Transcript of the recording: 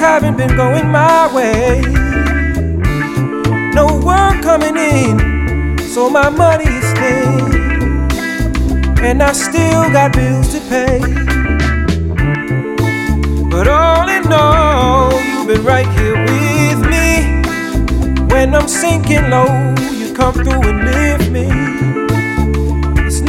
haven't been going my way. No work coming in, so my money is thin, and I still got bills to pay. But all in all, you've been right here with me. When I'm sinking low, you come through and lift me.